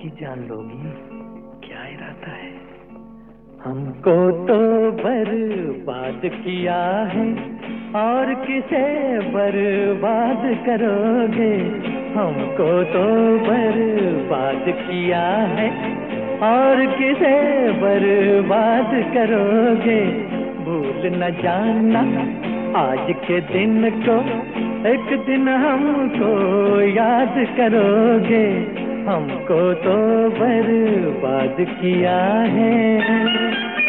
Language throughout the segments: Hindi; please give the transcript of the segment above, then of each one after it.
किसकी जान लोगी, क्या इरादा है? हमको तो बर्बाद किया है और किसे बर्बाद करोगे? हमको तो बर्बाद किया है और किसे बर्बाद करोगे? भूल न जाना आज के दिन को, एक दिन हमको याद करोगे। हमको तो बर्बाद किया है।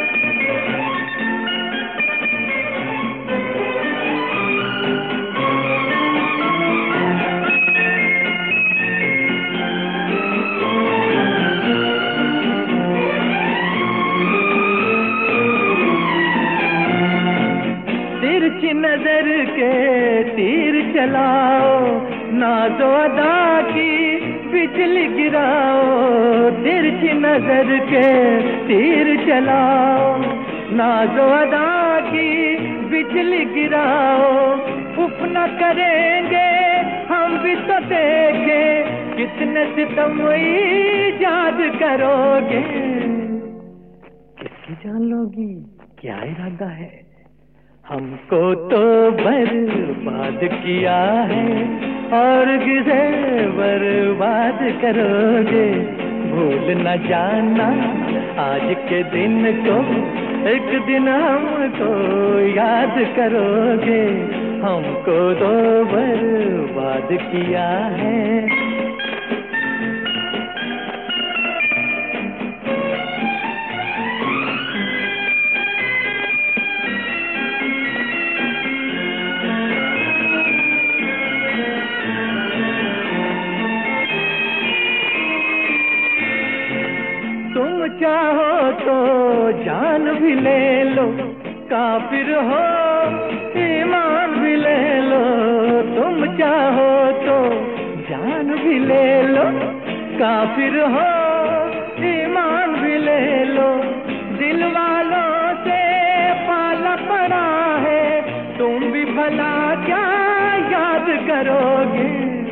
तिरछी नजर के तीर चलाओ, नाज़ो अदा की बिजली गिराओ। तिरछी नजर के तीर चलाओ, नाज़ो अदा की बिजली गिराओ। उफ न करेंगे हम भी तो देंगे, कितने सितम ईजाद करोगे? किसकी जान लोगी, क्या इरादा है? हमको तो बर्बाद किया है और किसे बर्बाद करोगे? भूल न जाना आज के दिन को, एक दिन हमको याद करोगे। हमको तो बर्बाद किया है। तुम चाहो तो जान भी ले लो, काफिर हो ईमान भी ले लो। तुम चाहो तो जान भी ले लो, काफिर हो ईमान भी ले लो। दिल वालों से पाला पड़ा है, तुम भी भला क्या याद करोगे?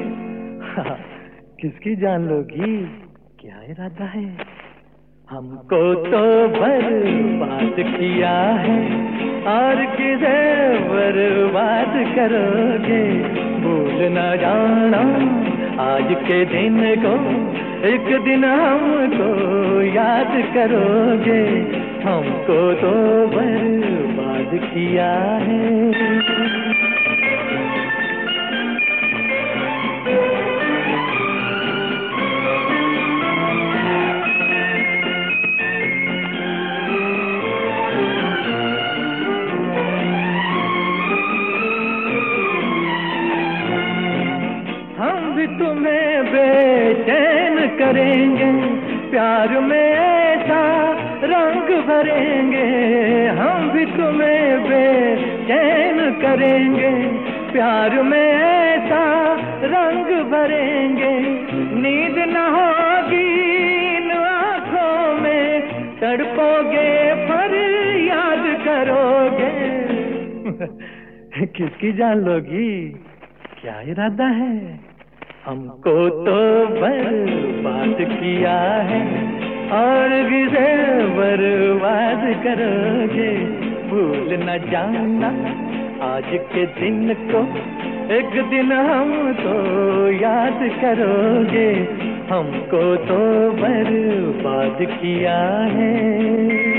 किसकी जान लोगी, क्या इरादा है? हमको तो बर्बाद किया है और किसे बर्बाद करोगे? भूल न जाना आज के दिन को, एक दिन हमको याद करोगे। हमको तो बर्बाद किया है। तुम्हें बेचैन करेंगे, प्यार में ऐसा रंग भरेंगे। हम भी तुम्हें बेचैन करेंगे, प्यार में ऐसा रंग भरेंगे। नींद न होगी इन आँखों में, तड़पोगे पर याद करोगे। किसकी जान लोगी, क्या इरादा है? हमको तो बर्बाद किया है और किसे बर्बाद करोगे? भूल न जाना आज के दिन को, एक दिन हमको याद करोगे। हमको तो बर्बाद किया है।